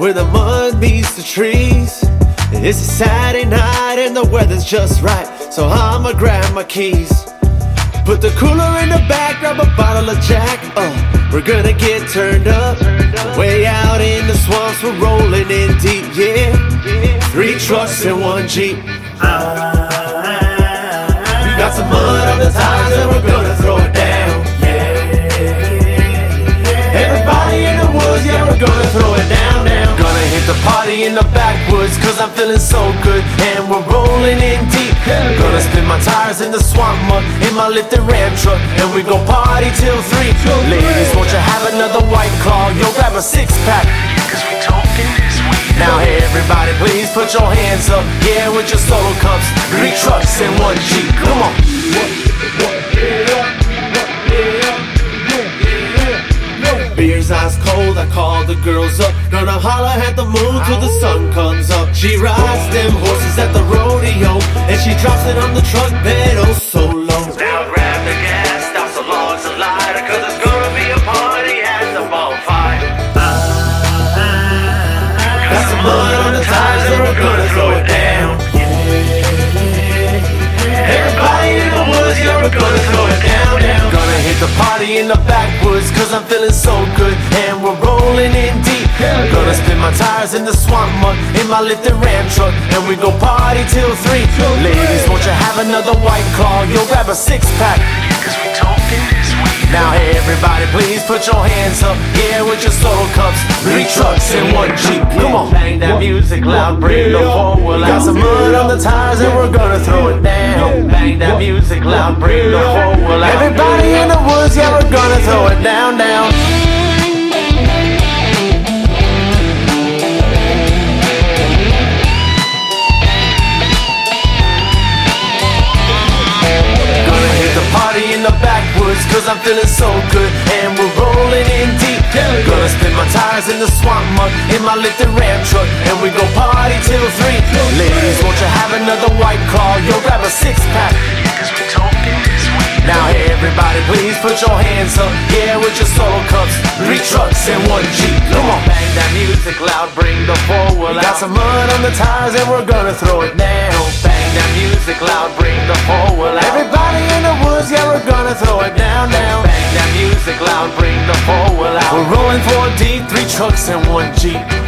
where the mud meets the trees. It's a Saturday night and the weather's just right, so I'ma grab my keys. Put the cooler in the back, grab a bottle of Jack. We're gonna get turned up. Way out in the swamps, we're rolling in deep, yeah. 3 trucks and 1 Jeep. We got some mud on the tires and we're gonna throw it down, yeah. Everybody in the woods, yeah, we're gonna throw it down, down. Gonna hit the party in the backwoods, cause I'm feeling so good, and we're rolling in deep. Gonna spin my tires in the swamp mud, in my lifted Ram truck, and we gon' party till 3. Ladies, won't you have another White Claw? Yo, grab a 6-pack, cause we talking this week. Now hey, everybody, please put your hands up, yeah, with your solo cups. 3 trucks and 1 Jeep, come on. Beer's ice cold, I call the girls up. Gonna holler at the moon till the sun comes up. She rides them horses at the rodeo, and she drops it on the truck bed, oh so low. Now grab the gas, stop the logs of lighter, cause it's gonna be a party at the bonfire. Got some mud on the tires and we're gonna throw it down. Everybody in the woods, yeah, we're gonna throw it down, down. Gonna hit the party in the backwoods, cause I'm feeling so good, and we're rolling in deep. Gonna spin my tires in the swamp mud, in my lifted Ram truck, and we go party till 3. Ladies, won't you have another White Claw? Yo, grab a 6-pack, cause we talking this week. Now hey, everybody, please put your hands up, yeah, with your solo cups. 3 trucks and 1 Jeep, come on. Bang that music loud, bring the forward. Got some mud on the tires and we're gonna throw it down. Bang that music loud, bring the forward. Everybody in the woods, yeah, we're gonna throw it down, down. Party in the backwoods, cause I'm feeling so good, and we're rolling in deep. Gonna spin my tires in the swamp mud, in my lifted Ram truck, and we go party till 3. Ladies, won't you have another White Claw? Yo, grab a 6-pack, cause we talking this week. Now hey, everybody, please put your hands up, yeah, with your solo cups. 3 trucks and 1 Jeep, come on. Bang that music loud, bring the forward. Got some mud on the tires and we're gonna throw it down. Bang that music loud, bring the forward. Everybody in the woods, yeah, we're gonna throw it down, down. Bang that music loud, bring the forward out. We're rolling 4 deep, 3 trucks and 1 Jeep.